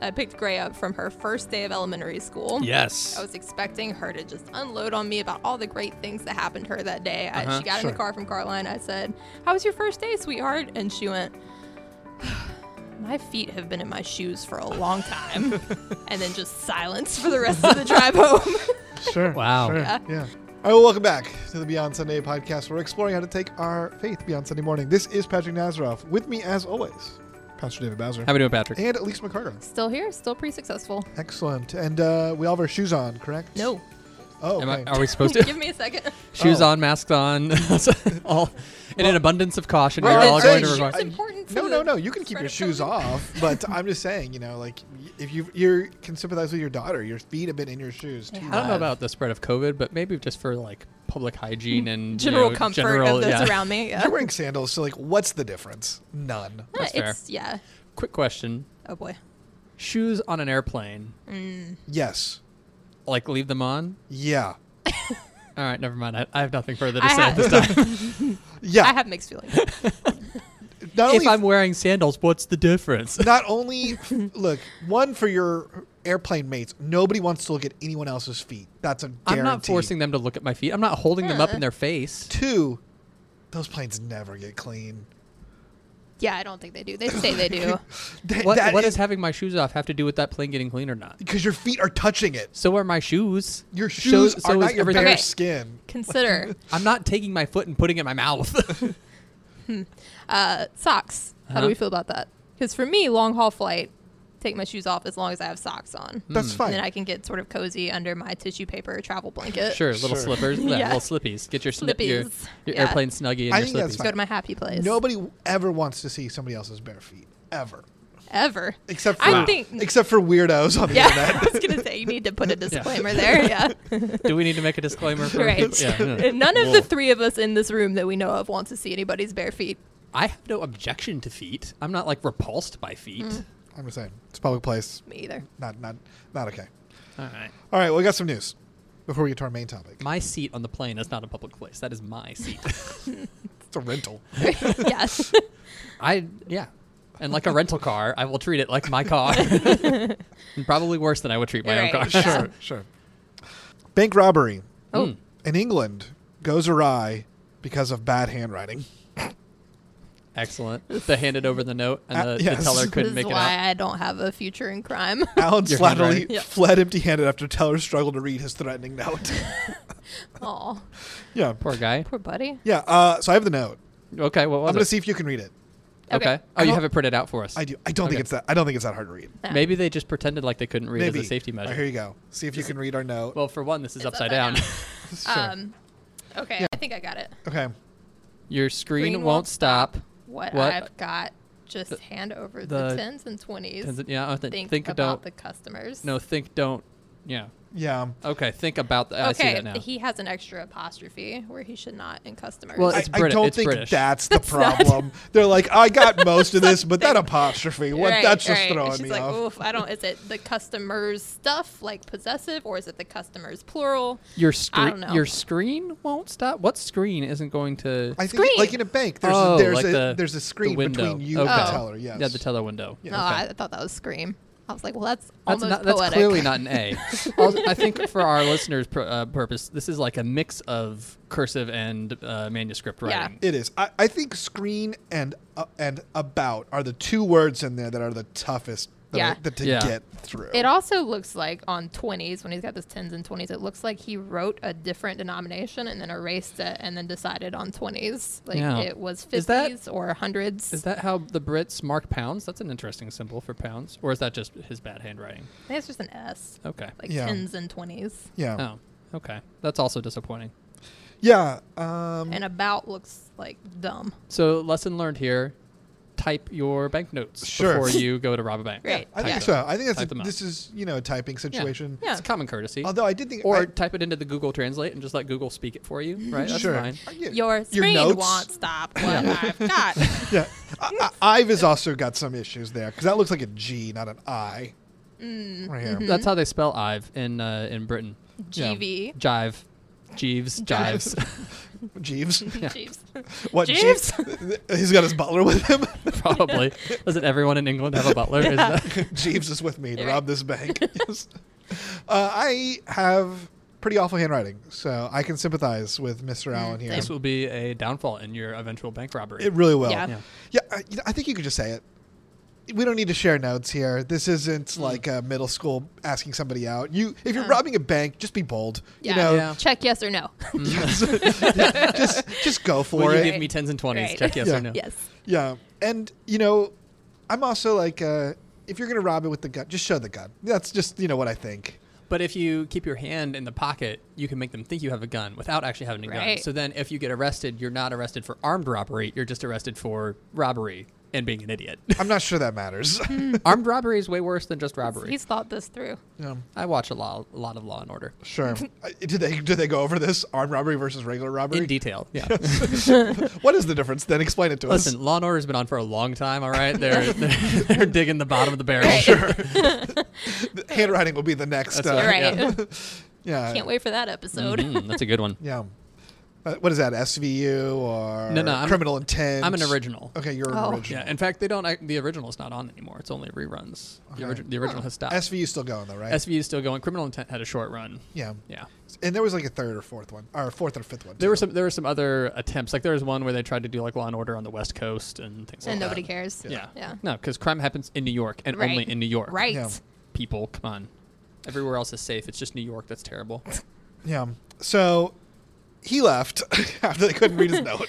I picked Gray up from her first day of elementary school. Yes. I was expecting her to just unload on me about all the great things that happened to her that day. She got in the car from Carline. I said, "How was your first day, sweetheart?" And she went, "My feet have been in my shoes for a long time." And then just silence for the rest of the drive home. Sure. Wow. Sure. Yeah. Yeah. All right, well, welcome back to the Beyond Sunday podcast. We're exploring how to take our faith beyond Sunday morning. This is Patrick Nazaroff. With me, as always, Pastor David Bowser. How we doing, Patrick? And Elise McCarter. Still here, still pretty successful. Excellent. And we all have our shoes on, correct? No. Oh, okay. Are we supposed to? Give me a second. Shoes on, masks on, all in an abundance of caution. Well, We're all it's going to saying- record. It's important for No. You can keep spread your of shoes COVID. off, but I'm just saying, like, if you can sympathize with your daughter, your feet have been in your shoes too I don't know long. about the spread of COVID, but maybe just for like public hygiene and General you know, comfort general, of those yeah. around me. Yeah. You're wearing sandals, so like, what's the difference? None. That's fair. It's, yeah. Quick question: Oh boy. shoes on an airplane, Yes. like leave them on? Yeah. All right, never mind. I have nothing further to I say at have- this time. Yeah. I have mixed feelings. Not If only I'm wearing sandals, what's the difference? not only look, one for your airplane mates, nobody wants to look at anyone else's feet. That's a guarantee. I'm not forcing them to look at my feet. I'm not holding them up in their face. Two, those planes never get clean. Yeah, I don't think they do. They say they do. What does having my shoes off have to do with that plane getting clean or not? because your feet are touching it. So are my shoes. Your shoes So are is not your everything. bare Okay. skin. Consider I'm not taking my foot and putting it in my mouth. socks. How do Uh-huh. we feel about that? Because for me, long haul flight, take my shoes off as long as I have socks on. That's And fine. then I can get sort of cozy under my tissue paper travel blanket. Sure, little Sure. slippers, Yeah. little slippies. Get your your Slippies. Yeah. airplane snuggie and I your think that's slippies. fine. Go to my happy place. Nobody ever wants to see somebody else's bare feet. Ever. Ever. Except for I think. except for weirdos on the Yeah, internet. I was gonna say you need to put a disclaimer there. Yeah, Do we need to make a disclaimer for right. people? Yeah, no. None of the three of us in this room that we know of want to see anybody's bare feet. I have no objection to feet. I'm not like repulsed by feet. I'm just saying. It's a public place. Me either. Not okay. All right. All right, well, we got some news before we get to our main topic. My seat on the plane is not a public place. That is my seat. It's a rental. Yes. Yeah. And like a rental car, I will treat it like my car. And probably worse than I would treat my own Right. car. Yeah. Sure. Bank robbery Oh. in England goes awry because of bad handwriting. Excellent. They handed over the note and the yes. teller This couldn't is make it why out. I don't have a future in crime. Alan Your Slattery handwriting. Yep. fled empty-handed after teller struggled to read his threatening note. Aw, Yeah. Poor guy. poor buddy. Yeah, so I have the note. Okay, what I'm was going to it? see if you can read it. Okay. Okay. Oh, you don't- have it printed out for us. I do. I don't think Okay. it's that. I don't think it's that hard to read. Yeah. Maybe they just pretended like they couldn't read Maybe as a safety All measure. right, here you go. See if you can read our note. Well, for one, this is It's upside upside down. down. Okay, I think I got it. Okay. Your screen Screen won't stop. What What? I've got, just hand over the- the 10s and 20s. Yeah, I think about don't. the customers. No, think don't. Yeah. Yeah. Okay, think about that. I see Okay, that now. he has an extra apostrophe where he should not in customers. Well, I, It's I British. don't It's think British. that's the That's not- problem. They're like, I got most of this, but that apostrophe, what? Right, That's just right. throwing She's me like, off. oof, I don't. Is it the customers stuff like possessive, or is it the customers plural? Your I screen. don't know. Your screen won't stop. What screen isn't going to? I think, Screen. like in a bank, there's Oh, there's like a there's a screen window. between you Okay. and the Oh. teller. Yes. Yeah, the teller window. Yeah. No, Okay. I thought that was scream. I was like, well, that's That's almost not. That's poetic. clearly not an A. Also, I think for our listeners' purpose, this is like a mix of cursive and manuscript Yeah. writing. It is. I think screen and about are the two words in there that are the toughest Yeah. to Yeah. get through. It also looks like on 20s, when he's got this 10s and 20s, it looks like he wrote a different denomination and then erased it and then decided on 20s. Like Yeah. it was Is that- 50s or 100s. Is that how the Brits mark pounds? That's an interesting symbol for pounds. Or is that just his bad handwriting? I think it's just an S. Okay. Like Yeah. 10s and 20s. yeah. Oh, okay. That's also disappointing. Yeah. And about looks like dumb. So, lesson learned here: type your banknotes Sure. before you go to rob a bank. Right. I think Yeah. so. I think Type that's them out. this is a typing situation. Yeah. It's common courtesy. Although I did think Or I- type it into the Google Translate and just let Google speak it for you. Right. That's sure. fine. Your screen notes? won't stop what I've got. Yeah. Ive has also got some issues there because that looks like a G, not an I. Right here. That's how they spell Ive in Britain. GV. Jive. Jeeves, Jives. Jeeves. Jeeves. What Jeeves? He's got his butler with him. Probably. Doesn't everyone in England have a butler? Is that- Jeeves is with me to Right. rob this bank. Yes. I have pretty awful handwriting, so I can sympathize with Mr. Allen here. same. This will be a downfall in your eventual bank robbery. It really will. Yeah. Yeah. I think you could just say it. We don't need to share notes here. This isn't like a middle school asking somebody out. If you're robbing a bank, just be bold. Yeah. You know, Yeah. Check yes or no. just go for Will it. you give me 10s and 20s? Right. Check yes Yeah. or no. Yes. Yeah, and I'm also like, if you're gonna rob it with the gun, just show the gun. That's just what I think. But if you keep your hand in the pocket, you can make them think you have a gun without actually having a gun. Right. So then if you get arrested, you're not arrested for armed robbery. You're just arrested for robbery and being an idiot. I'm not sure that matters. Armed robbery is way worse than just robbery. He's thought this through. Yeah, I watch a lot of Law and Order. sure. Did they go over this armed robbery versus regular robbery? In detail, yeah. What is the difference? Then explain it to us. Listen, Law and Order's been on for a long time, all right? They're digging the bottom of the barrel. Right. Sure. The handwriting will be the next. That's right. Right. Yeah. Can't wait for that episode. That's a good one. Yeah. What is that? SVU or No, criminal intent? I'm an original. Okay, you're an Oh. original. Yeah, in fact, the original's not on anymore. It's only reruns. Okay. The original has stopped. SVU's still going though, right? SVU is still going. Criminal Intent had a short run. Yeah. Yeah. And there was like a third or fourth one, or fourth or fifth one. There too. were some other attempts. Like there was one where they tried to do like Law and Order on the West Coast and things like And that. nobody cares. Yeah. Yeah. No, because crime happens in New York and Right. only in New York. Right. Yeah. People, come on. Everywhere else is safe. It's just New York that's terrible. Yeah. So he left after they couldn't read his note.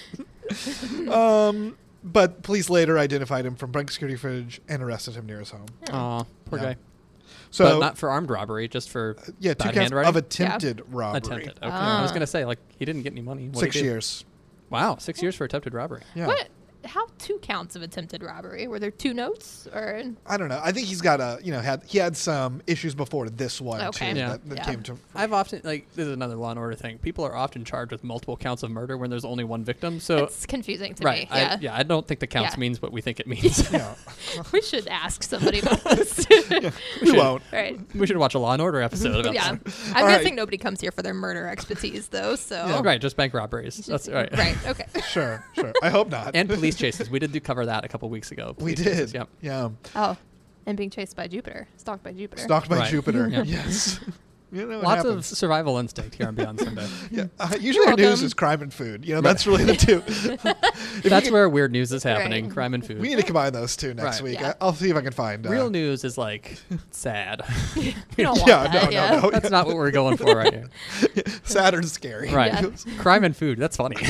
But police later identified him from bank security footage and arrested him near his home. Aw, poor Yeah. guy. So But not for armed robbery, just for yeah, 2 bad counts handwriting. of attempted robbery. attempted. Okay. I was Ah. gonna say like he didn't get any money. What'd 6 he do? years. Wow, 6 years for attempted robbery. Yeah. What? How 2 counts of attempted robbery? Were there 2 notes or? I don't know. I think he's got he had some issues before this one Okay. too Yeah. that Yeah. came to. I've often this is another Law and Order thing. People are often charged with multiple counts of murder when there's only one victim. So It's confusing to right, me. Yeah. I don't think the counts Yeah. means what we think it means. Yeah. We should ask somebody about this. We won't. Right. We should watch a Law and Order episode about Yeah. that. I'm All right. guessing nobody comes here for their murder expertise, though. So. Yeah. Right, just bank robberies. That's right. Right. Okay. Sure. I hope not. And police chases. We did cover that a couple weeks ago. we Police chases, did. Yep. Yeah. Oh, and being chased by Jupiter, stalked by Jupiter. Stalked by Right. Jupiter. Yeah. Yes. It Lots of happens. survival instinct here on Beyond Sunday. Yeah. Usually our You're news welcome. is crime and food. That's really the two. That's where weird news is happening. Right. Crime and food. We need to combine those two next Right. week. Yeah. I'll see if I can find Real news is like sad. You don't want Yeah, that. no. That's not what we're going for right here. sad and scary. Right. Yeah. Crime and food. That's funny.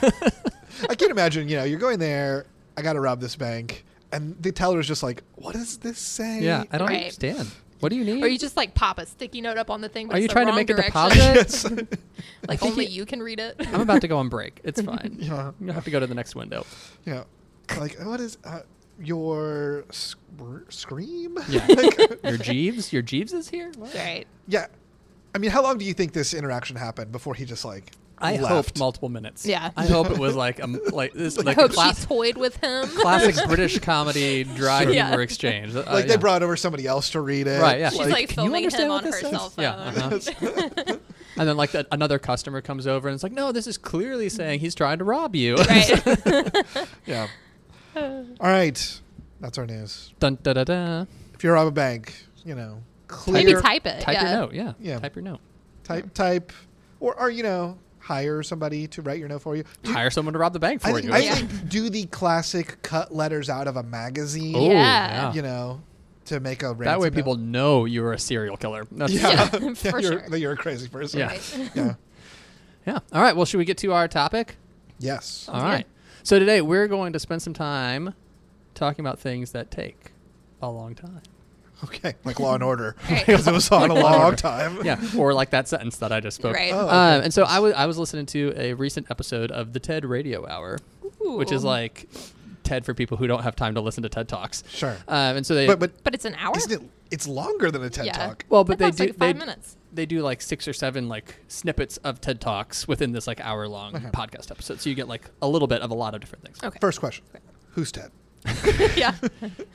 I can't imagine. You're going there. I got to rob this bank, and the teller is just like, "What does this say?" Yeah, I don't Right. understand. What do you need? Or you just like pop a sticky note up on the thing. But Are it's you the trying to wrong make a direction. deposit? Yes. Like think only you- you can read it. I'm about to go on break. It's fine. Yeah. You'll have to go to the next window. Yeah. Like, what is your scream? Yeah. Your Jeeves? Your Jeeves is here? What? Right. Yeah. I mean, how long do you think this interaction happened before he just like I left? hope multiple minutes. Yeah. I hope it was like this I like hope a she toyed with him. classic British comedy dry Sure. humor Yeah. exchange. Like they brought over somebody else to read it. Right, yeah. She's like can you filming understand him what on this her says? cell phone. Yeah, and then like another customer comes over and it's like, no, this is clearly saying he's trying to rob you. Right. Yeah. All right. That's our news. Dun, da, da, da. If you rob a bank, clear. Maybe type it. Type yeah. your note. Yeah. Yeah. Type your note. type, or hire somebody to write your note for you. Hire someone to rob the bank for I you. think do the classic cut letters out of a magazine. Oh, Yeah. To make a That way ransom note. people know you're a serial killer. That's Yeah, for you're, sure. that you're a crazy person. Yeah. Right. Yeah. Yeah. All right. Well, should we get to our topic? Yes. All right. So today we're going to spend some time talking about things that take a long time. Okay. Like Law and Order, Right. because it was on a Law and long Order. time. Yeah. Or like that sentence that I just spoke. Right. Oh, okay. And so I was listening to a recent episode of the TED Radio Hour, which is Ooh. like TED for people who don't have time to listen to TED Talks. Sure. And so they But But it's an hour. isn't it? It's longer than a TED Yeah. Talk. well, but That they talks do like 5 minutes. they do like 6 or 7 like snippets of TED Talks within this like hour long Okay. podcast episode. So you get like a little bit of a lot of different things. Okay. First question: Who's Ted? Yeah.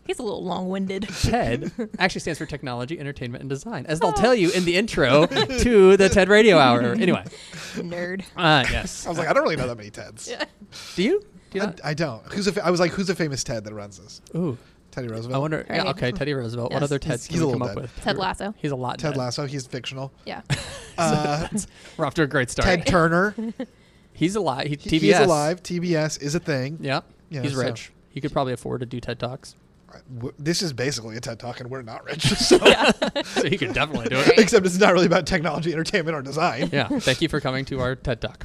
He's a little long-winded. TED actually stands for Technology, Entertainment, and Design, as they'll tell you in the intro to the TED Radio Hour. Anyway. Nerd. Yes. I was like, I don't really know that many TEDs. Yeah. Do you? Do you not? I don't. I was like, who's a famous TED that runs this? Ooh. Teddy Roosevelt. I wonder. Right. Yeah, okay, Teddy Roosevelt. What Yes. other TEDs He's can a we come little up dead. with? Ted Lasso. He's a lot Ted dead. Lasso. He's fictional. Yeah. We're off to a great start. Ted Turner. He's alive. TBS. He's alive. TBS is a thing. Yep. Yeah, He's so- rich. He could probably afford to do TED Talks. This is basically a TED Talk, and we're not rich. So. So he could definitely do it. Right. Except it's not really about technology, entertainment, or design. Yeah. Thank you for coming to our TED Talk.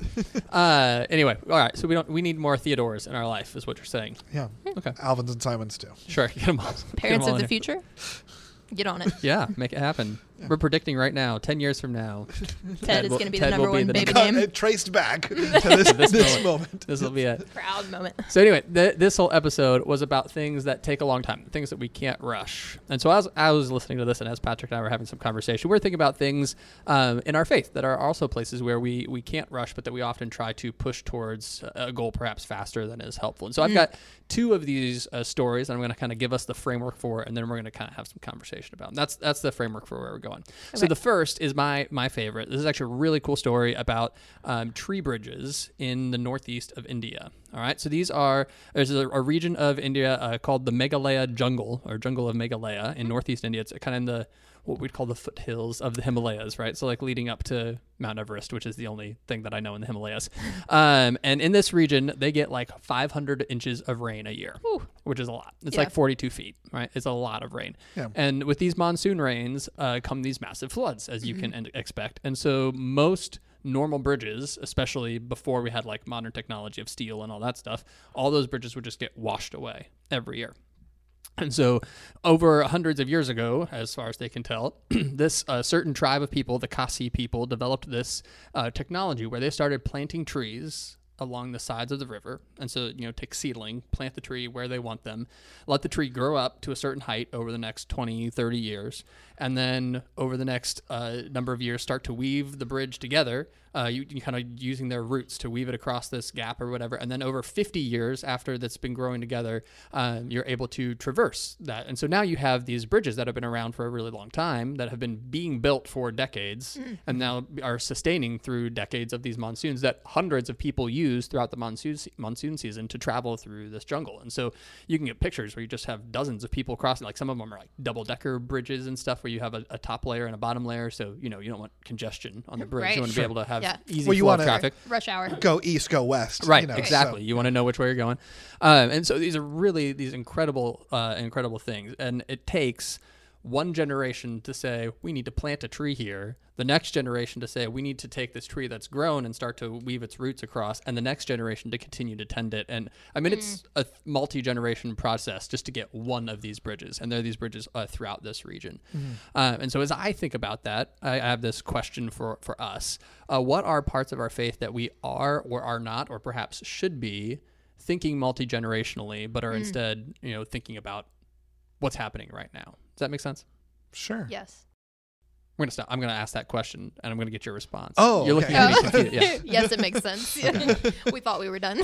Anyway, all right. So we need more Theodores in our life, is what you're saying. Yeah. Okay. Alvin's and Simons too. Sure. Get them all. Parents of the future. Get on it. Yeah. Make it happen. Yeah. We're predicting right now, 10 years from now, Ted is will- going to be Ted the will number one the baby number- name. It traced back to this moment. this will be it. Proud moment. So anyway, this whole episode was about things that take a long time, things that we can't rush. And so as I was listening to this, and as Patrick and I were having some conversation, we're thinking about things in our faith that are also places where we can't rush, but that we often try to push towards a goal perhaps faster than is helpful. And so I've got two of these stories, and I'm going to kind of give us the framework for it, and then we're going to kind of have some conversation about them. That's the framework for where we're going. So Okay. the first is my favorite. This is actually a really cool story about tree bridges in the northeast of India. All right, so there's a region of India called the Meghalaya jungle, or jungle of Meghalaya in northeast India. It's kind of in the what we'd call the foothills of the Himalayas, right? So like leading up to Mount Everest, which is the only thing that I know in the Himalayas. And in this region, they get like 500 inches of rain a year, which is a lot. It's Yeah. like 42 feet, right? It's a lot of rain. Yeah. And with these monsoon rains come these massive floods, as you can expect. And so most normal bridges, especially before we had like modern technology of steel and all that stuff, all those bridges would just get washed away every year. And so over hundreds of years ago, as far as they can tell, this certain tribe of people, the Khasi people, developed this technology where they started planting trees along the sides of the river. And so, take seedling, plant the tree where they want them, let the tree grow up to a certain height over the next 20, 30 years. And then over the next number of years, start to weave the bridge together, you kind of using their roots to weave it across this gap or whatever. And then over 50 years after that's been growing together, you're able to traverse that. And so now you have these bridges that have been around for a really long time, that have been being built for decades, and now are sustaining through decades of these monsoons that hundreds of people use throughout the monsoon season to travel through this jungle. And so you can get pictures where you just have dozens of people crossing. Like some of them are like double-decker bridges and stuff where you have a top layer and a bottom layer. So, you don't want congestion on the bridge. Right. You want to be able to have easy Well, you flow of wanna- traffic. Rush hour. Go east, go west. Right, you know, exactly. so- You want to know which way you're going. And so these are really these incredible things. And it takes one generation to say, we need to plant a tree here. The next generation to say, we need to take this tree that's grown and start to weave its roots across. And the next generation to continue to tend it. And I mean, it's a multi-generation process just to get one of these bridges. And there are these bridges throughout this region. And so as I think about that, I have this question for us. What are parts of our faith that we are or are not, or perhaps should be, thinking multi-generationally, but are instead, thinking about what's happening right now? Does that make sense? Sure. Yes. We're gonna stop. I'm gonna ask that question, and I'm gonna get your response. Oh, you're looking at me okay. confused. Yeah. Yes, it makes sense. We thought we were done.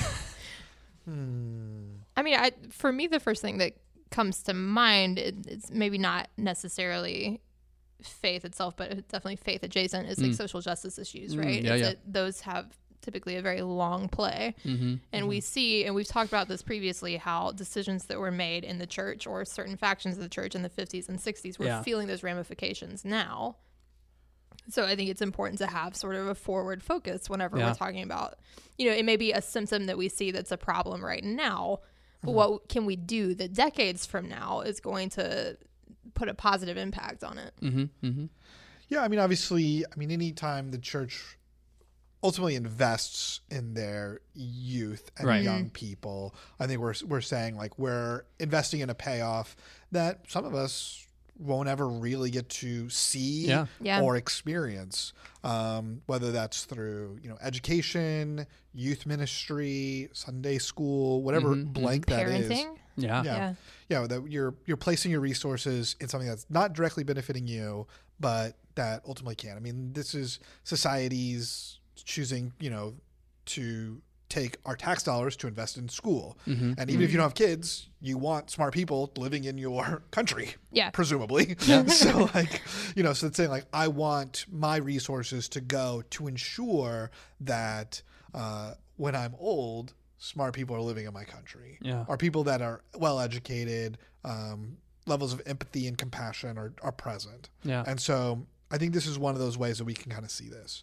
I mean, for me, the first thing that comes to mind is maybe not necessarily faith itself, but it's definitely faith adjacent, is like social justice issues, right? yeah, It's yeah. that those have typically a very long play. And we see, and we've talked about this previously, how decisions that were made in the church or certain factions of the church in the 50s and 60s, we're feeling those ramifications now. So I think it's important to have sort of a forward focus whenever we're talking about, it may be a symptom that we see that's a problem right now, but what can we do that decades from now is going to put a positive impact on it? Yeah, I mean, obviously, anytime the church ultimately invests in their youth and young people, I think we're saying like we're investing in a payoff that some of us won't ever really get to see or experience, whether that's through education, youth ministry, Sunday school, whatever blank that is. Parenting? Yeah, that you're placing your resources in something that's not directly benefiting you, but that ultimately can. I mean, this is society's choosing, to take our tax dollars to invest in school. Mm-hmm. And even if you don't have kids, you want smart people living in your country, presumably. So like, so it's saying like, I want my resources to go to ensure that when I'm old, smart people are living in my country. Or people that are well-educated, levels of empathy and compassion are present. And so I think this is one of those ways that we can kind of see this,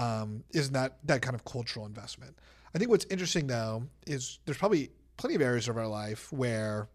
is that kind of cultural investment. I think what's interesting, though, is there's probably plenty of areas of our life where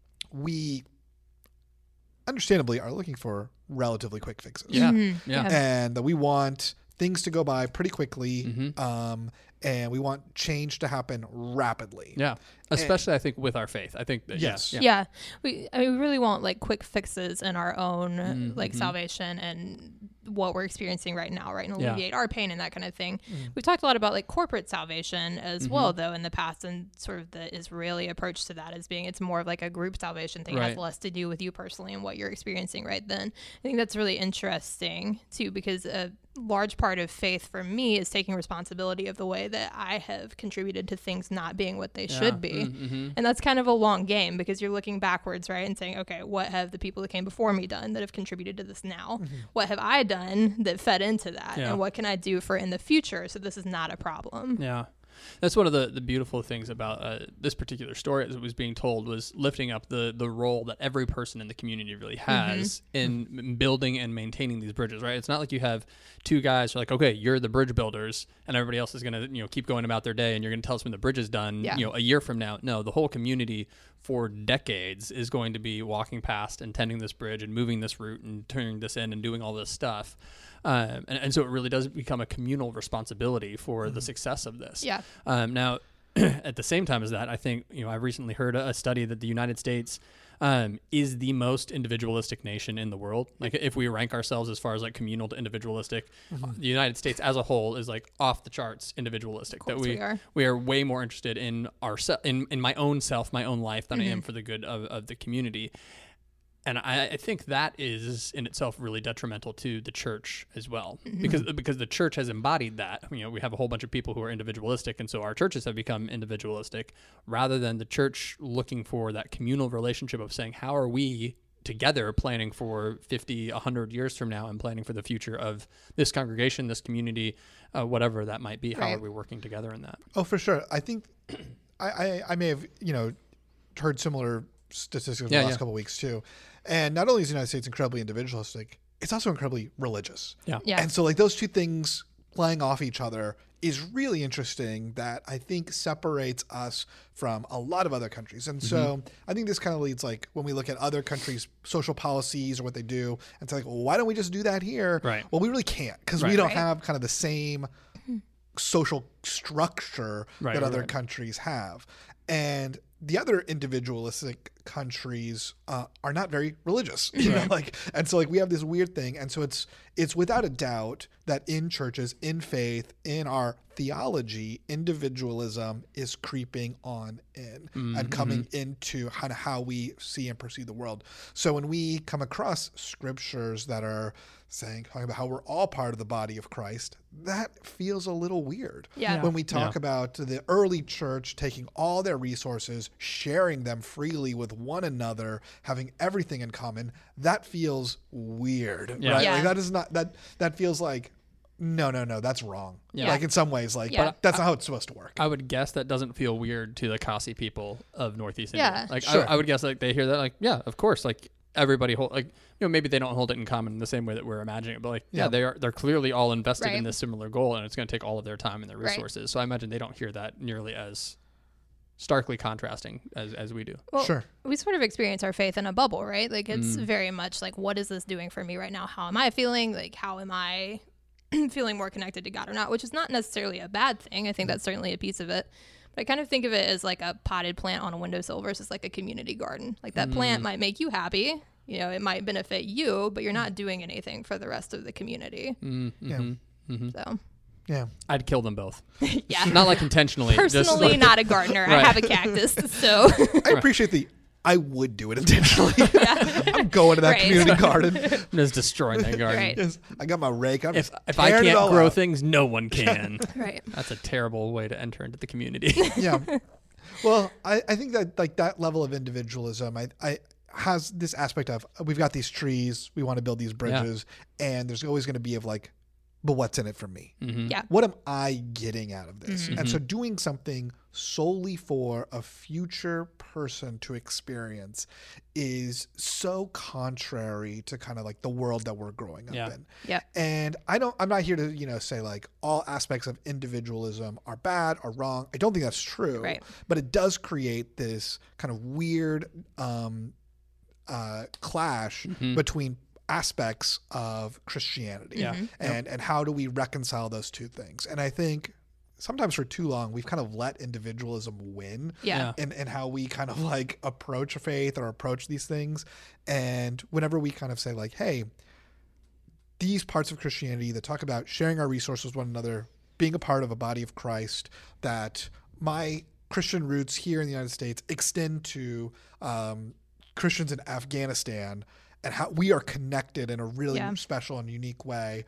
we understandably are looking for relatively quick fixes. And that we want things to go by pretty quickly, and we want change to happen rapidly. Especially, I think, with our faith. I think that, we really want like quick fixes in our own like salvation and what we're experiencing right now, right? And alleviate our pain and that kind of thing. We've talked a lot about like corporate salvation as well, though, in the past, and sort of the Israeli approach to that as being it's more of like a group salvation thing. It has less to do with you personally and what you're experiencing right then. I think that's really interesting too, because a large part of faith for me is taking responsibility of the way that I have contributed to things not being what they should be. And that's kind of a long game because you're looking backwards, right? And saying, okay, what have the people that came before me done that have contributed to this now? What have I done that fed into that? And what can I do for in the future so this is not a problem? That's one of the beautiful things about this particular story as it was being told, was lifting up the role that every person in the community really has in building and maintaining these bridges, right? It's not like you have two guys who are like, okay, you're the bridge builders, and everybody else is going to keep going about their day, and you're going to tell us when the bridge is done a year from now. No, the whole community for decades is going to be walking past and tending this bridge and moving this route and turning this in and doing all this stuff. And so it really does become a communal responsibility for the success of this. Now, at the same time as that, I think, I recently heard a study that the United States is the most individualistic nation in the world. Like if we rank ourselves as far as like communal to individualistic, the United States as a whole is like off the charts individualistic. That we are way more interested in in my own self, my own life than I am for the good of the community. And I think that is in itself really detrimental to the church as well, because the church has embodied that. We have a whole bunch of people who are individualistic, and so our churches have become individualistic rather than the church looking for that communal relationship of saying, how are we together planning for 50, 100 years from now and planning for the future of this congregation, this community, whatever that might be. How are we working together in that? Oh, for sure. I think I may have, heard similar statistics in the last couple of weeks too. And not only is the United States incredibly individualistic, it's also incredibly religious. And so like those two things playing off each other is really interesting, that I think separates us from a lot of other countries. And so I think this kind of leads, like when we look at other countries' social policies or what they do, and say like, well, why don't we just do that here? Well, we really can't, because we don't have kind of the same social structure that other countries have. And the other individualistic countries are not very religious, and so like we have this weird thing. And so it's without a doubt that in churches, in faith, in our theology, individualism is creeping on in and coming into kind of how we see and perceive the world. So when we come across scriptures that are talking about how we're all part of the body of Christ, that feels a little weird. When we talk about the early church taking all their resources, sharing them freely with one another, having everything in common, that feels weird, right? Like that is not that feels like no, that's wrong. Like in some ways, like that's not how it's supposed to work. I would guess that doesn't feel weird to the Khasi people of Northeast India. Like I would guess like they hear that like, of course, like everybody maybe they don't hold it in common in the same way that we're imagining it, but like they're clearly all invested in this similar goal, and it's going to take all of their time and their resources. So I imagine they don't hear that nearly as starkly contrasting as we do. Well, we sort of experience our faith in a bubble, right? Like it's very much like, what is this doing for me right now? How am I feeling? Like how am I feeling more connected to God or not? Which is not necessarily a bad thing. I think that's certainly a piece of it. But I kind of think of it as like a potted plant on a windowsill versus like a community garden. Like that plant might make you happy. It might benefit you, but you're not doing anything for the rest of the community. So. Yeah. I'd kill them both. Not like intentionally. Personally, not a gardener. I have a cactus, so. I appreciate I would do it intentionally. I'm going to that community garden. I'm just destroying that garden. Right. Yes, I got my rake. I'm If just I tearing it can't all grow out. things, no one can. Right. That's a terrible way to enter into the community. Yeah. Well, I think that like that level of individualism, I has this aspect of we've got these trees, we want to build these bridges, and there's always going to be of like, but what's in it for me? Mm-hmm. Yeah. What am I getting out of this? Mm-hmm. And so doing something solely for a future person to experience is so contrary to kind of like the world that we're growing up in. Yeah. And I'm not here to, say like all aspects of individualism are bad or wrong. I don't think that's true. Right. But it does create this kind of weird clash between aspects of Christianity. Yeah. And how do we reconcile those two things? And I think sometimes for too long we've kind of let individualism win Yeah. in how we kind of like approach a faith or approach these things. And whenever we kind of say like, hey, these parts of Christianity that talk about sharing our resources with one another, being a part of a body of Christ, that my Christian roots here in the United States extend to Christians in Afghanistan, and how we are connected in a really special and unique way.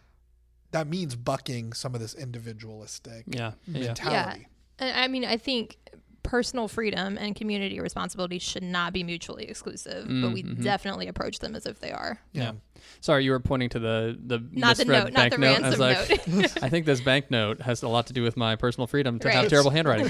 That means bucking some of this individualistic mentality. Yeah. And I mean, I think personal freedom and community responsibility should not be mutually exclusive, but we definitely approach them as if they are. Yeah. Sorry, you were pointing to the Not the misread note, not the banknote. I was ransom like, I think this banknote has a lot to do with my personal freedom to have Right. terrible handwriting.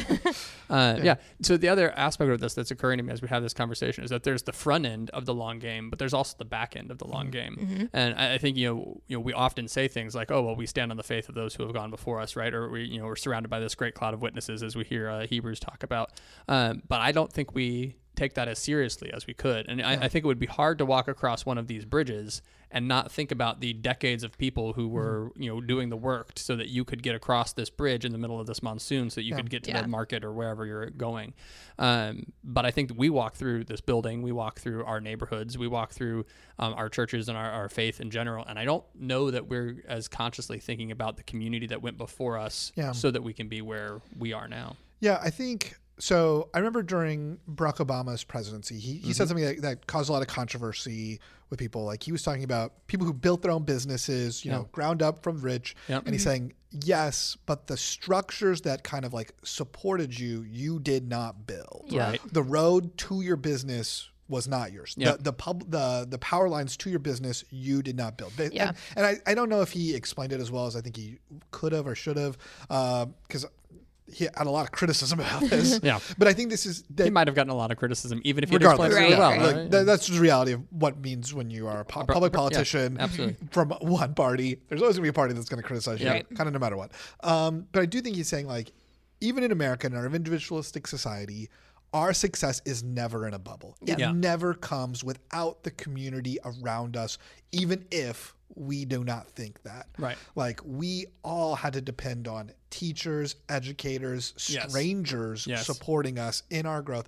Yeah. So the other aspect of this that's occurring to me as we have this conversation is that there's the front end of the long game, but there's also the back end of the long game. And I think we often say things like, "Oh, well, we stand on the faith of those who have gone before us," right? Or we're surrounded by this great cloud of witnesses, as we hear Hebrews talk about. But I don't think we take that as seriously as we could. And I think it would be hard to walk across one of these bridges and not think about the decades of people who were, doing the work so that you could get across this bridge in the middle of this monsoon so that you could get to the market or wherever you're going. But I think we walk through this building, we walk through our neighborhoods, we walk through our churches and our faith in general. And I don't know that we're as consciously thinking about the community that went before us so that we can be where we are now. Yeah, I think so. I remember during Barack Obama's presidency, he said something that caused a lot of controversy with people. Like he was talking about people who built their own businesses, ground up from rich. Yep. And he's saying, yes, but the structures that kind of like supported you did not build. Yeah. Right. The road to your business was not yours. Yep. The power lines to your business, you did not build. And I don't know if he explained it as well as I think he could have or should have, because he had a lot of criticism about this. Yeah. But I think this is He might have gotten a lot of criticism, even if he regardless. explained it really well. Right. Right? Like, that's just the reality of what means when you are a public politician absolutely. from one party. There's always going to be a party that's going to criticize you, Right. kind of no matter what. But I do think he's saying like, even in America, in our individualistic society, our success is never in a bubble. It never comes without the community around us, even if we do not think that. Right. Like we all had to depend on teachers, educators, strangers supporting us in our growth.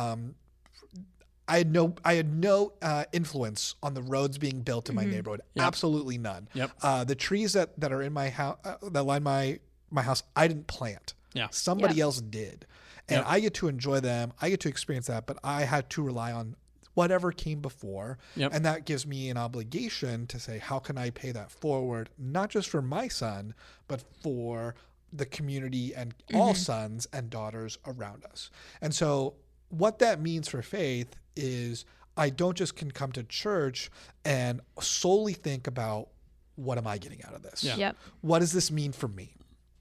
I had no influence on the roads being built in my neighborhood. Yep. Absolutely none. Yep. The trees that are in my house that line my house, I didn't plant. Yeah. Somebody else did. And I get to enjoy them. I get to experience that, but I had to rely on whatever came before. Yep. And that gives me an obligation to say, how can I pay that forward, not just for my son, but for the community and all sons and daughters around us. And so what that means for faith is I don't just can come to church and solely think about what am I getting out of this? Yeah. Yep. What does this mean for me?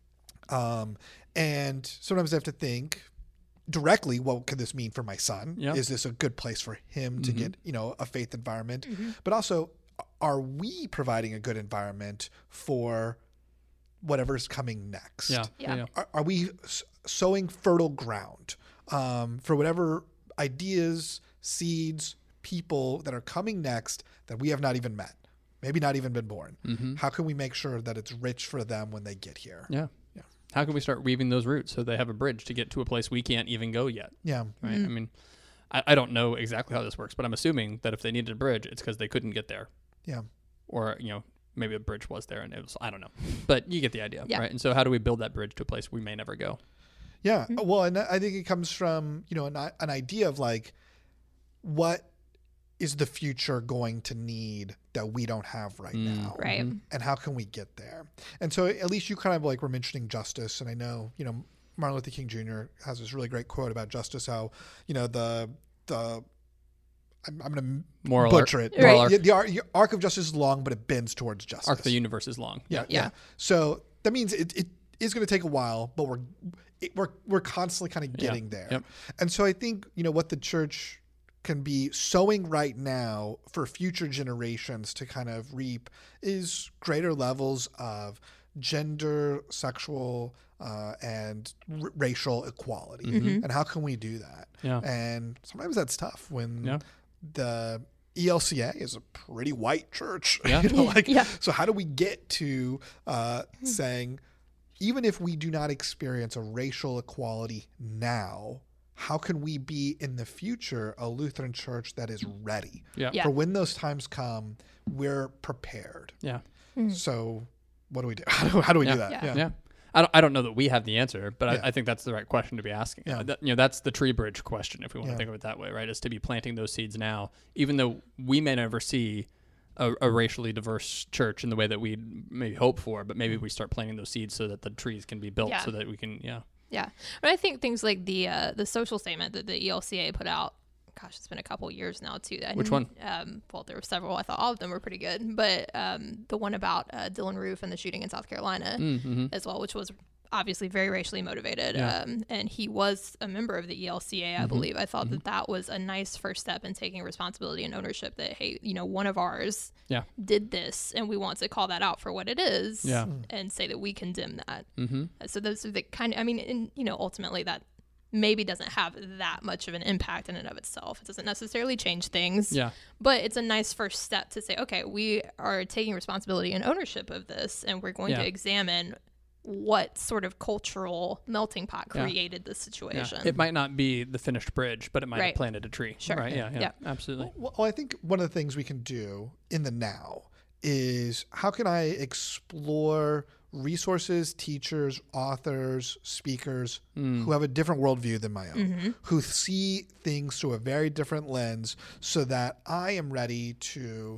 And sometimes I have to think directly, what could this mean for my son? Yep. Is this a good place for him to get, a faith environment? But also, are we providing a good environment for whatever's coming next? Yeah. Are we sowing fertile ground for whatever ideas, seeds, people that are coming next that we have not even met, maybe not even been born? How can we make sure that it's rich for them when they get here? Yeah. How can we start weaving those roots so they have a bridge to get to a place we can't even go yet? Yeah. Right. I mean, I don't know exactly how this works, but I'm assuming that if they needed a bridge, it's because they couldn't get there. Yeah. Or, maybe a bridge was there and it was, I don't know. But you get the idea, Yeah. right? And so how do we build that bridge to a place we may never go? Yeah. Well, and I think it comes from, an idea of like, what is the future going to need that we don't have right now? Right. And how can we get there? And so at least you kind of like were mentioning justice. And I know, Martin Luther King Jr. has this really great quote about justice, how, I'm going to butcher it. Right. The arc of justice is long, but it bends towards justice. Arc of the universe is long. Yeah. So that means it is going to take a while, but we're constantly kind of getting there. Yep. And so I think, what the church can be sowing right now for future generations to kind of reap is greater levels of gender, sexual, and racial equality. And how can we do that? Yeah. And sometimes that's tough when the ELCA is a pretty white church. Yeah. So how do we get to saying, even if we do not experience a racial equality now, how can we be in the future a Lutheran church that is ready? For when those times come, we're prepared. Yeah. So what do we do? How do we do that? Yeah. I don't know that we have the answer, but I think that's the right question to be asking. That's the tree bridge question, if we want to think of it that way, right? Is to be planting those seeds now, even though we may never see a racially diverse church in the way that we maybe hope for, but maybe we start planting those seeds so that the trees can be built so that we can, Yeah. But I think things like the social statement that the ELCA put out, gosh, it's been a couple years now too. Which one? Well, there were several. I thought all of them were pretty good. But the one about Dylan Roof and the shooting in South Carolina as well, which was obviously very racially motivated. And he was a member of the ELCA, I believe. I thought that was a nice first step in taking responsibility and ownership that, hey, one of ours did this and we want to call that out for what it is and say that we condemn that. So those are the kind of, and, ultimately that maybe doesn't have that much of an impact in and of itself. It doesn't necessarily change things. But it's a nice first step to say, okay, we are taking responsibility and ownership of this and we're going to examine what sort of cultural melting pot created this situation. It might not be the finished bridge, but it might have planted a tree. Sure. Right? Yeah. Absolutely. Well, I think one of the things we can do in the now is how can I explore resources, teachers, authors, speakers who have a different worldview than my own, who see things through a very different lens so that I am ready to,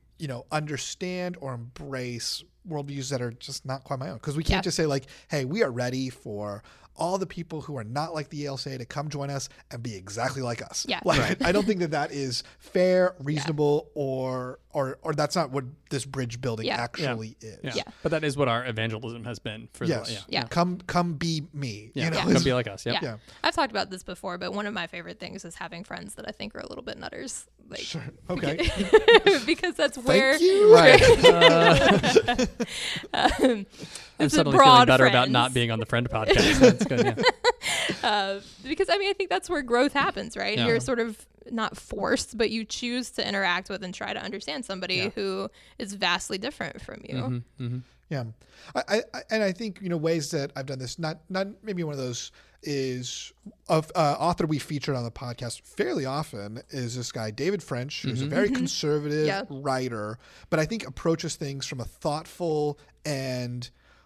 understand or embrace worldviews that are just not quite my own. Because we can't just say like, hey, we are ready for all the people who are not like the ELCA to come join us and be exactly like us. I don't think that is fair, reasonable, or that's not what this bridge building actually is. But that is what our evangelism has been for Come be me. Come be like us. I've talked about this before, but one of my favorite things is having friends that I think are a little bit nutters. Sure. Okay. Because that's where Thank you. Right. I'm suddenly feeling better about not being on the Friend podcast. That's good. Because I think that's where growth happens, right? You're sort of not forced, but you choose to interact with and try to understand somebody who is vastly different from you. Yeah. I think, ways that I've done this, not maybe one of those is author we featured on the podcast fairly often is this guy, David French, who's a very conservative writer, but I think approaches things from a thoughtful and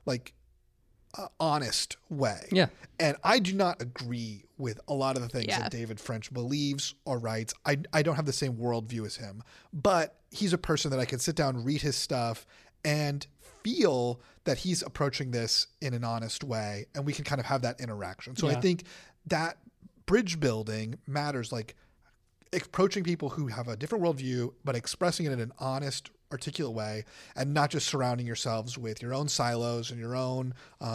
honest way. And I do not agree with a lot of the things that David French believes or writes. I don't have the same worldview as him, but he's a person that I can sit down, read his stuff, and feel that he's approaching this in an honest way, and we can kind of have that interaction. So I think that bridge building matters, like approaching people who have a different worldview, but expressing it in an honest, articulate way, and not just surrounding yourselves with your own silos and your own,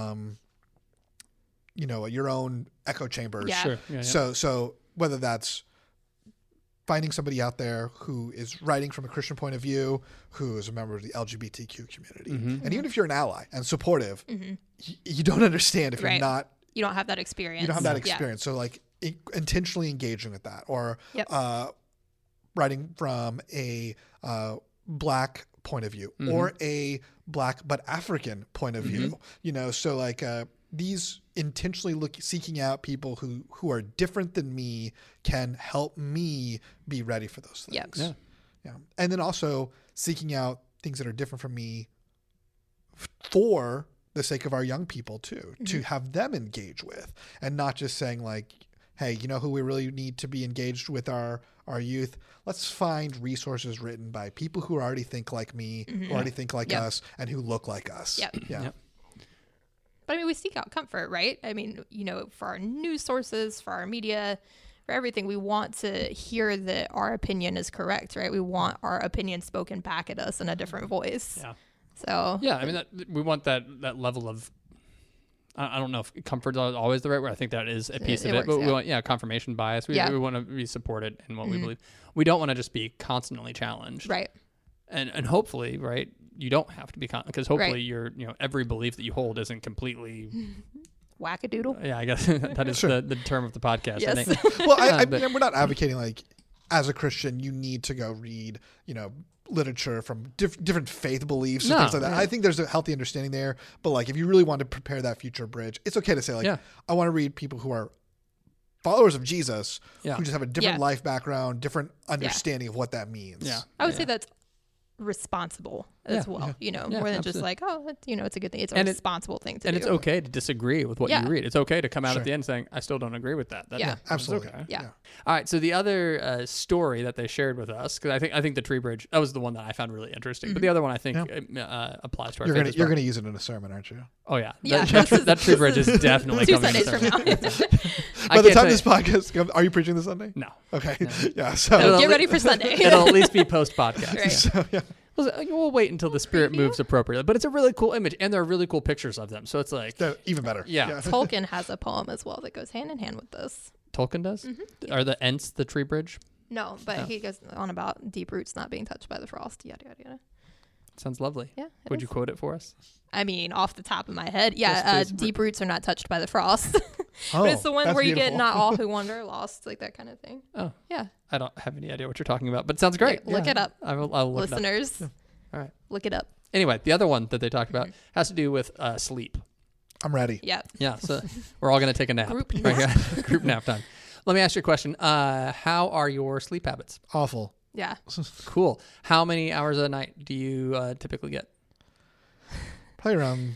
your own echo chambers. So whether that's finding somebody out there who is writing from a Christian point of view, who is a member of the LGBTQ community. And even if you're an ally and supportive, you don't understand if you're not. You don't have that experience. You don't have that experience. So intentionally engaging with that, or writing from a Black point of view or a Black but African point of view, so these intentionally seeking out people who are different than me can help me be ready for those things. And then also seeking out things that are different from me for the sake of our young people too, to have them engage with, and not just saying hey, you know who we really need to be engaged with our youth? Let's find resources written by people who already think like me, who already think like us, and who look like us. Yep. Yeah. Yep. But I mean, we seek out comfort, right? I mean, for our news sources, for our media, for everything, we want to hear that our opinion is correct, right? We want our opinion spoken back at us in a different voice. Yeah. So Yeah, I mean, we want that level of, I don't know if comfort is always the right word. I think that is a piece of it. Works, But yeah. we want, confirmation bias. We want to be supported in what we believe. We don't want to just be constantly challenged. right. And hopefully, right, you don't have to be, because hopefully Right. you're, every belief that you hold isn't completely, Wackadoodle. yeah, I guess that is the term of the podcast. I Yes. think. Well, I But- mean, we're not advocating like, as a Christian, you need to go read, literature from different faith beliefs and No, things like that. yeah. I think there's a healthy understanding there. But like, if you really want to prepare that future bridge, it's okay to say like, Yeah. I want to read people who are followers of Jesus, Yeah. who just have a different Yeah. life background, different understanding of what that means. Yeah. I would say that's responsible as Yeah. well. Yeah, More than just absolutely. like, oh, it's a good thing. It's a And responsible thing to And do. it's okay to disagree with what Yeah. you read. It's okay to come out Sure. at the end saying, I still don't agree with that. Yeah. That's Absolutely. okay. Yeah. All right. So the other story that they shared with us, because I think the Tree Bridge, that was the one that I found really interesting. But the other one I think applies to our faith as You're well. gonna use it in a sermon, aren't you? Oh yeah. Yeah, That Tree Bridge is definitely 2 coming. Sundays from now. By the time this podcast comes, are you preaching this Sunday? No. Okay. Yeah. So So get ready for Sunday. It'll at least be post podcast. Right. so yeah. We'll wait until the spirit moves appropriately. But it's a really cool image, and there are really cool pictures of them. So it's like, Even better. Yeah. Tolkien has a poem as well that goes hand in hand with this. Tolkien does? Are the Ents the Tree Bridge? No, but he goes on about deep roots not being touched by the frost. Yada yada yada. Sounds lovely. Yeah. it Would is. you quote it for us? I mean, off the top of my head, yeah. Yes, please. Deep roots are not touched by the frost. Oh, But it's the one that's where you get beautiful. not all who wander are lost, like that kind of thing. Oh, Yeah. I don't have any idea what you're talking about, but it sounds great. Look Yeah. it up. I'll look it up. Listeners, All right. look it up. Anyway, the other one that they talked about has to do with sleep. I'm ready. Yeah. Yeah, so we're all going to take a nap. Group Right here. Group nap time. Let me ask you a question. How are your sleep habits? Awful. Yeah. Cool. How many hours a night do you typically get? Probably around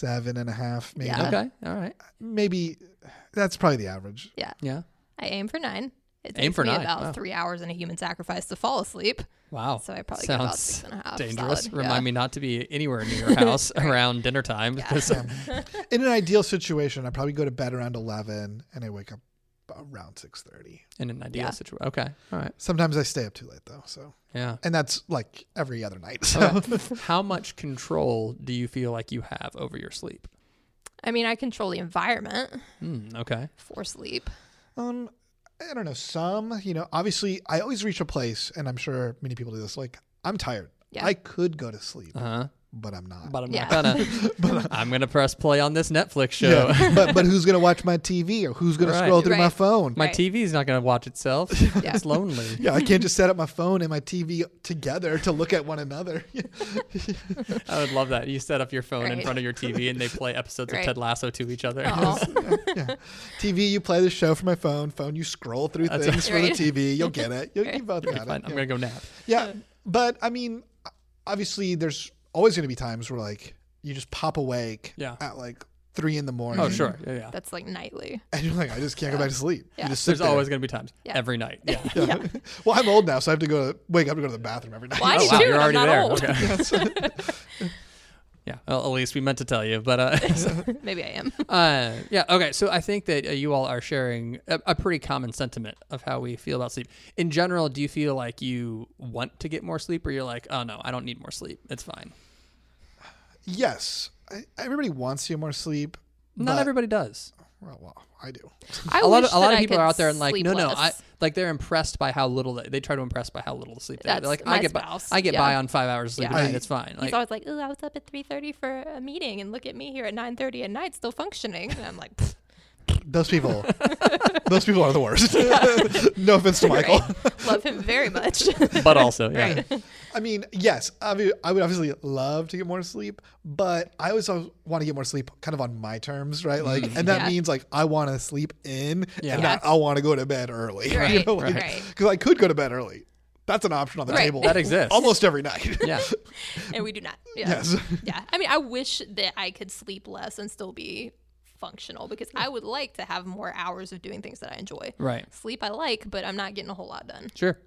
7.5, maybe. Yeah. Okay. All right. Maybe that's probably the average. Yeah. Yeah. I aim for 9. It Aim takes for me 9, about wow. 3 hours and a human sacrifice to fall asleep. Wow. So I probably get about Sounds 6.5. dangerous. solid. Remind me not to be anywhere near your house around dinner time. Because, In an ideal situation, I probably go to bed around 11 and I wake up around 6:30. in an ideal Yeah. situation. Okay. All right. Sometimes I stay up too late though. So, Yeah. and that's like every other night. So, Okay. How much control do you feel like you have over your sleep? I mean, I control the environment Okay. for sleep. I don't know. Some, obviously, I always reach a place, and I'm sure many people do this. Like, I'm tired. Yeah. I could go to sleep, Uh-huh. but I'm not. But I'm Yeah. not gonna. I'm gonna press play on this Netflix show. Yeah. but who's gonna watch my TV or who's gonna Right. scroll through my Right. phone? My Right. TV's not gonna watch itself. Yeah. It's lonely. Yeah, I can't just set up my phone and my TV together to look at one another. I would love that. You set up your phone in Right. front of your TV and they play episodes of Right. Ted Lasso to each other. Oh, TV, you play the show for my phone. Phone, you scroll through That's things for right. the TV. You'll get it. You both Okay, got fine. it. I'm Yeah. gonna go nap. Yeah, but I mean, obviously, there's always going to be times where like you just pop awake Yeah. at like 3 a.m, Oh sure. Yeah. that's like nightly. and you're like, I just can't go back to sleep. Yeah. You just sit There's there. always gonna be times. Yeah. Every night. Yeah. Yeah. Well, I'm old now, so I have to wake up to go to the bathroom every night. Well, I Oh do wow, too, you're and I'm already not there. old. Okay. Yeah. Well, at least we meant to tell you, but Maybe I am. yeah. Okay. So I think that you all are sharing a pretty common sentiment of how we feel about sleep. In general, do you feel like you want to get more sleep, or you're like, oh no, I don't need more sleep. It's fine. Yes, everybody wants to get more sleep. Not but- everybody does. Well, I do. I A lot wish of that I people could are out there and like, sleep no, less. they're impressed by how little they try to impress by how little sleep they get. They're That's like, my I spouse. get Yeah. by on 5 hours of sleep Yeah. a night. It's fine. He's Like, always like, "Ooh, I was up at 3:30 for a meeting, and look at me here at 9:30 at night, still functioning." And I'm like, "Pfft, Those people are the worst. No offense to Michael. right. Love him very much." but also, yeah. Right. I mean, yes, I would obviously love to get more sleep, but I always want to get more sleep kind of on my terms, right? Like, and that Yeah. means like I want to sleep in Yeah. and Yeah. not I want to go to bed early. Right, Because right. I could go to bed early. That's an option on the Right. table. That exists. almost every night. Yeah. And we do not. Yeah. Yes. Yeah. I mean, I wish that I could sleep less and still be functional, because I would like to have more hours of doing things that I enjoy. Right. Sleep I like, but I'm not getting a whole lot done. Sure.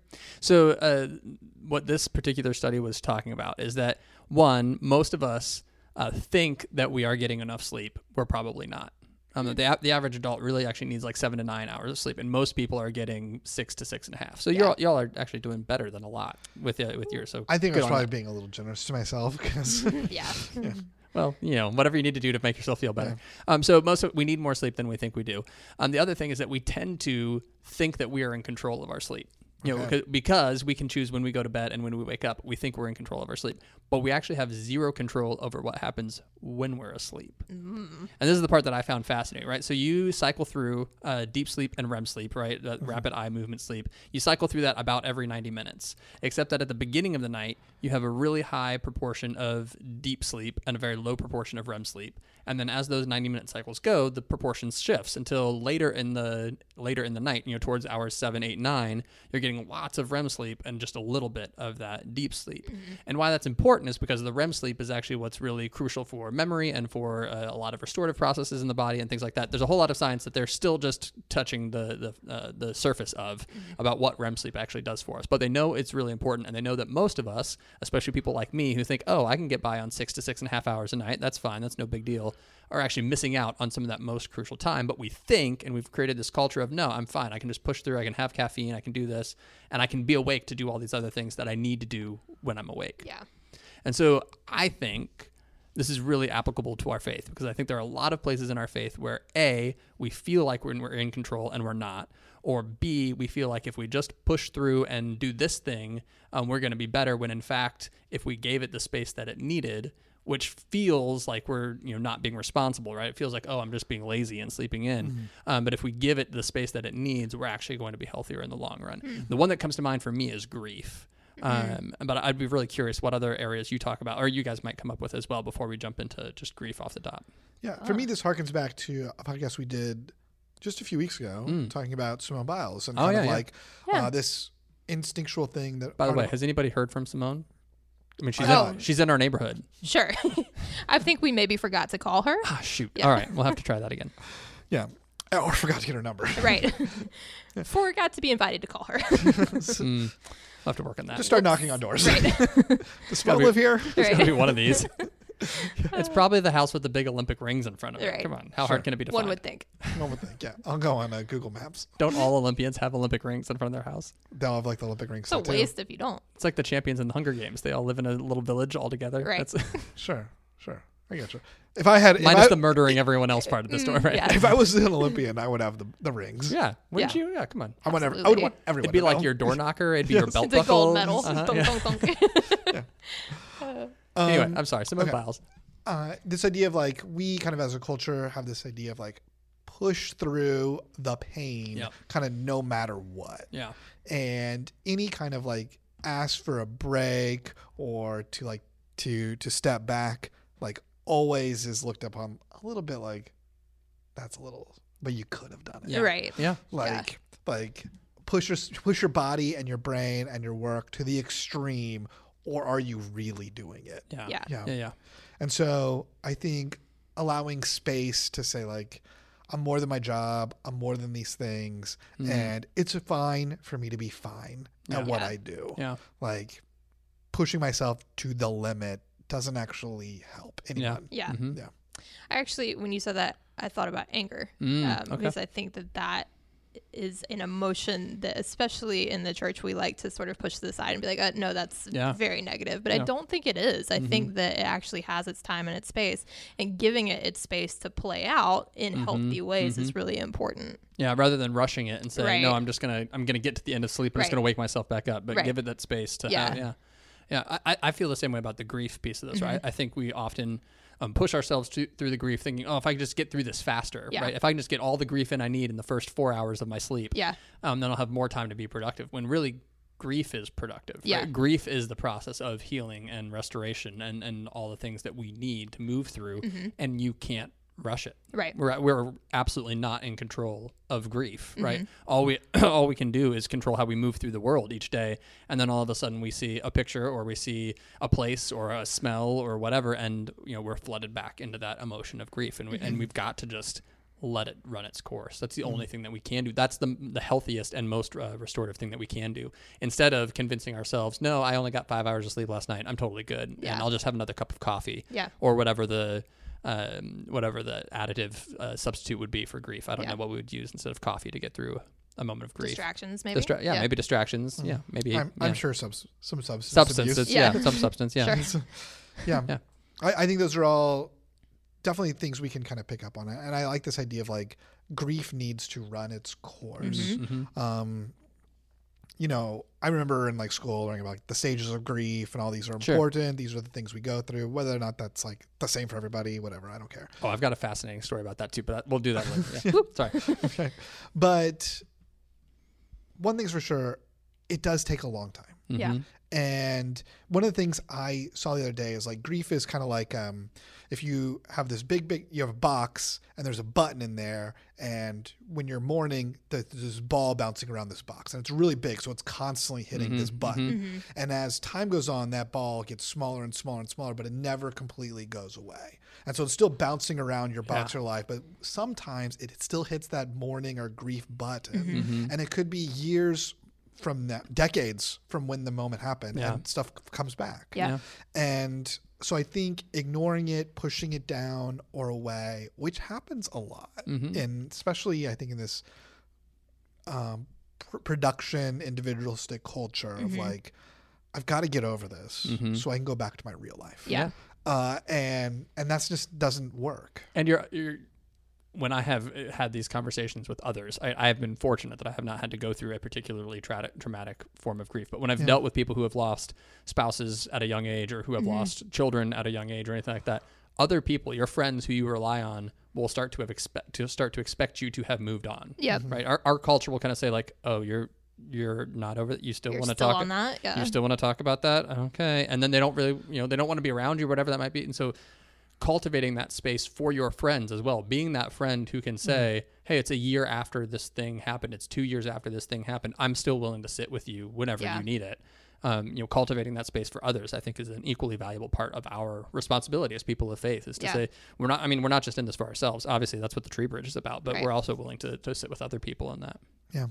So what this particular study was talking about is that, one, most of us think that we are getting enough sleep. We're probably not. The average adult really actually needs like 7 to 9 hours of sleep, and most people are getting 6 to 6.5. So y'all are actually doing better than a lot with yours. So I think I was probably being a little generous to myself because yeah. Well, whatever you need to do to make yourself feel better. Yeah. So we need more sleep than we think we do. The other thing is that we tend to think that we are in control of our sleep. Because we can choose when we go to bed and when we wake up. We think we're in control of our sleep, but we actually have zero control over what happens when we're asleep. And this is the part that I found fascinating, right? So you cycle through deep sleep and REM sleep, right? Rapid eye movement sleep. You cycle through that about every 90 minutes, except that at the beginning of the night, you have a really high proportion of deep sleep and a very low proportion of REM sleep. And then as those 90-minute cycles go, the proportion shifts until later in the night, towards hours 7, 8, 9, you're getting lots of REM sleep and just a little bit of that deep sleep. And why that's important is because the REM sleep is actually what's really crucial for memory and for a lot of restorative processes in the body and things like that. There's a whole lot of science that they're still just touching the surface of about what REM sleep actually does for us. But they know it's really important, and they know that most of us, especially people like me who think, I can get by on 6 to 6.5 hours a night, that's fine, that's no big deal, are actually missing out on some of that most crucial time. But we think, and we've created this culture of, no, I'm fine, I can just push through, I can have caffeine, I can do this, and I can be awake to do all these other things that I need to do when I'm awake. Yeah. And so I think this is really applicable to our faith, because I think there are a lot of places in our faith where A, we feel like we're in control and we're not, or B, we feel like if we just push through and do this thing, we're going to be better, when in fact, if we gave it the space that it needed, which feels like we're not being responsible, right? It feels like, I'm just being lazy and sleeping in. But if we give it the space that it needs, we're actually going to be healthier in the long run. The one that comes to mind for me is grief. But I'd be really curious what other areas you talk about, or you guys might come up with as well, before we jump into just grief off the top. Yeah, for me, this harkens back to a podcast we did just a few weeks ago, talking about Simone Biles and this instinctual thing that. By the way, has anybody heard from Simone? I mean, she's in our neighborhood. Sure. I think we maybe forgot to call her. Shoot. Yeah. All right. We'll have to try that again. Yeah. Or forgot to get her number. Right. Forgot to be invited to call her. We'll have to work on that. Just start knocking on doors. Right. Does Simone live here? It's got to be one of these. It's probably the house with the big Olympic rings in front of it. Right. Come on. How hard can it be to find? One would think. Yeah. I'll go on Google Maps. Don't all Olympians have Olympic rings in front of their house? They'll have like the Olympic rings. It's a waste if you don't. It's like the champions in the Hunger Games. They all live in a little village all together. Right. Sure. I get you. If I had the murdering everyone else part of the story, right? Yeah. If I was an Olympian, I would have the rings. Yeah. Wouldn't you? Yeah, come on. I would want everyone. It'd be like your door knocker. It'd be your belt buckle. It's a gold medal. Anyway, I'm sorry. Simone Biles. This idea of like, we kind of as a culture have this idea of like, push through the pain kind of no matter what. Yeah. And any kind of like ask for a break or to step back, like always is looked upon a little bit like, that's a little, but you could have done it. Yeah. Right. Yeah. Like push your body and your brain and your work to the extreme, or are you really doing it? Yeah. And so I think allowing space to say like, I'm more than my job, I'm more than these things, and it's fine for me to be fine at what I do. Yeah. Like pushing myself to the limit doesn't actually help anyone. Yeah. Yeah. I actually, when you said that, I thought about anger, because I think that is an emotion that, especially in the church, we like to sort of push to the side and be like, no, that's very negative. But I don't think it is. I think that it actually has its time and its space, and giving it its space to play out in healthy ways is really important. Yeah, rather than rushing it and saying, no, I'm gonna get to the end of sleep and just gonna wake myself back up, but give it that space to have. Yeah. I feel the same way about the grief piece of this, right? I think we often push ourselves through the grief thinking, if I can just get through this faster, right? If I can just get all the grief in I need in the first 4 hours of my sleep, then I'll have more time to be productive, when really grief is productive. Yeah. Right? Grief is the process of healing and restoration and all the things that we need to move through, and you can't rush it. Right. We're absolutely not in control of grief, right? All we can do is control how we move through the world each day, and then all of a sudden we see a picture or we see a place or a smell or whatever, and we're flooded back into that emotion of grief, and we've got to just let it run its course. That's the only thing that we can do. That's the healthiest and most restorative thing that we can do. Instead of convincing ourselves, no, I only got 5 hours of sleep last night, I'm totally good, and I'll just have another cup of coffee, or whatever the additive substitute would be for grief. I don't know what we would use instead of coffee to get through a moment of grief. Distractions, maybe. Maybe distractions. Yeah, maybe. I'm sure some substance. Some substance. Yeah. Sure. Yeah. I think those are all definitely things we can kind of pick up on. And I like this idea of like grief needs to run its course. I remember in like school learning about like the stages of grief and all these are important. These are the things we go through, whether or not that's like the same for everybody, whatever. I don't care. Oh, I've got a fascinating story about that too, but we'll do that later. Yeah. Sorry. Okay. But one thing's for sure, it does take a long time. Yeah. And one of the things I saw the other day is like grief is kind of like if you have this you have a box and there's a button in there, and when you're mourning, there's this ball bouncing around this box, and it's really big, so it's constantly hitting this button. And as time goes on, that ball gets smaller and smaller and smaller, but it never completely goes away. And so it's still bouncing around your box or life, but sometimes it still hits that mourning or grief button, and it could be years from that, decades from when the moment happened, and stuff comes back. And so I think ignoring it, pushing it down or away, which happens a lot, and especially I think in this production individualistic culture of like, I've got to get over this so I can go back to my real life. And that's just doesn't work. And you're when I have had these conversations with others, I have been fortunate that I have not had to go through a particularly traumatic form of grief. But when I've dealt with people who have lost spouses at a young age, or who have lost children at a young age, or anything like that, other people, your friends who you rely on, will start to expect you to have moved on. Right. Our culture will kind of say like, oh, you're not over it. You still want to talk on that. Yeah. You still want to talk about that. Okay. And then they don't really, they don't want to be around you, whatever that might be. And so cultivating that space for your friends as well, being that friend who can say, hey, it's a year after this thing happened, it's 2 years after this thing happened, I'm still willing to sit with you whenever you need it. Cultivating that space for others, I think, is an equally valuable part of our responsibility as people of faith, is to say, we're not just in this for ourselves. Obviously that's what the Tree Bridge is about, but we're also willing to sit with other people in that. Yeah.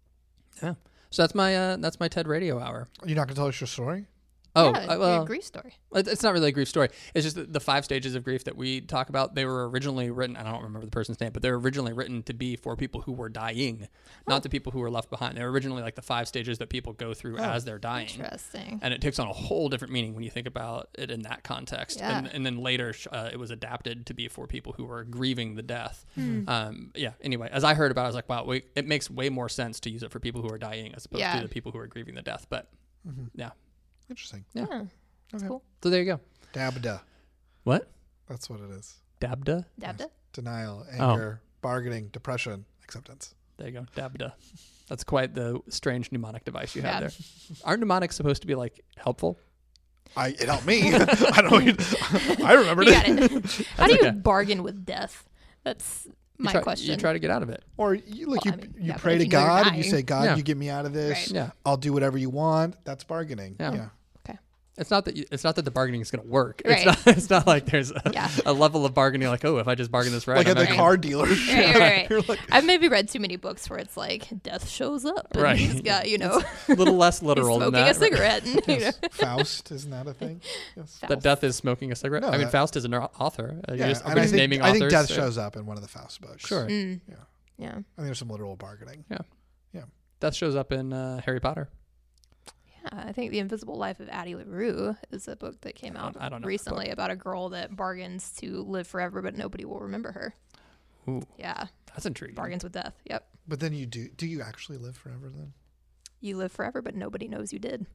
So that's my TED Radio Hour. You're not gonna tell us your story? Oh, well, a grief story. It's not really a grief story. It's just the 5 stages of grief that we talk about. They were originally written, I don't remember the person's name, but they were originally written to be for people who were dying, not the people who were left behind. They were originally like the 5 stages that people go through as they're dying. Interesting. And it takes on a whole different meaning when you think about it in that context. Yeah. And then later it was adapted to be for people who were grieving the death. Anyway, as I heard about it, I was like, wow, it makes way more sense to use it for people who are dying as opposed to the people who are grieving the death. But Interesting. Yeah. That's cool. So there you go. Dabda. What? That's what it is. Dabda? Dabda? Denial, anger, bargaining, depression, acceptance. There you go. Dabda. That's quite the strange mnemonic device you have there. Aren't mnemonics supposed to be like helpful? It helped me. I don't. I remembered it. How do you bargain with death? That's my question. You try to get out of it. Or you pray to God and you say, God, you get me out of this. Right. Yeah. I'll do whatever you want. That's bargaining. Yeah. It's not that the bargaining is going to work. Right. It's not like there's a level of bargaining like, oh, if I just bargain this right. Like at the car dealership. Right. Like, I've maybe read too many books where it's like death shows up and he's got, a little less literal than that. Smoking a cigarette. And, Faust, isn't that a thing? Yes. That death is smoking a cigarette? No, Faust is an author. I think death shows up in one of the Faust books. Sure. Yeah. I think there's some literal bargaining. Yeah. Death shows up in Harry Potter. Yeah, I think The Invisible Life of Addie LaRue is a book that came out recently about a girl that bargains to live forever, but nobody will remember her. Ooh, yeah. That's intriguing. Bargains with death. Yep. But then do you actually live forever then? You live forever, but nobody knows you did.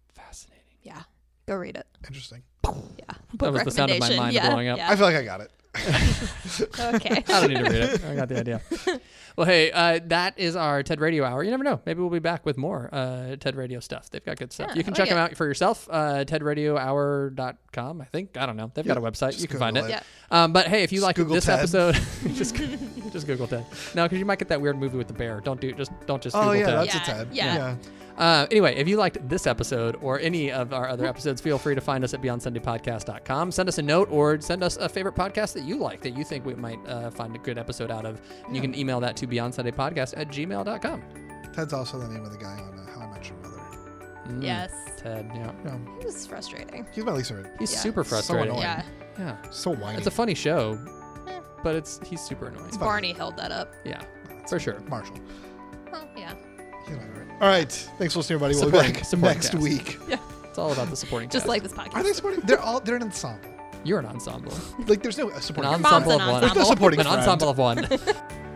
Fascinating. Yeah. Go read it. Interesting. Yeah. That was the sound of my mind growing up. I feel like I got it. Okay. I don't need to read it. I got the idea. Well, hey, that is our TED Radio Hour. You never know. Maybe we'll be back with more TED Radio stuff. They've got good stuff. Yeah, You can I check like them it. out for yourself. TEDradiohour.com, I think. I don't know. They've got a website. You can find Google it. Yeah. But hey, if you like Google this TED. episode, just Google TED. No, because you might get that weird movie with the bear. Don't just Oh Google yeah, TED. that's Yeah, a TED. yeah. Anyway, if you liked this episode or any of our other episodes, feel free to find us at BeyondSundayPodcast.com. Send us a note or send us a favorite podcast that you like that you think we might find a good episode out of. And you can email that to BeyondSundayPodcast@gmail.com. Ted's also the name of the guy on How I Met Your Mother. Yes. Ted, yeah. Yeah. It was frustrating. He's my least favorite. He's Yeah. super So frustrating. annoying. Yeah. Yeah. So whiny. It's a funny show, but he's super annoying. Barney held that up. Yeah, for sure. Marshall. Oh, yeah. He's my favorite. All right. Thanks for listening, everybody. We'll be Supporting- back supporting next cast. week. It's all about the supporting Just cast. like this podcast. Are they supporting? They're an ensemble. You're an ensemble. Like there's no An supporting. ensemble of an one. There's no supporting An friend. ensemble of one.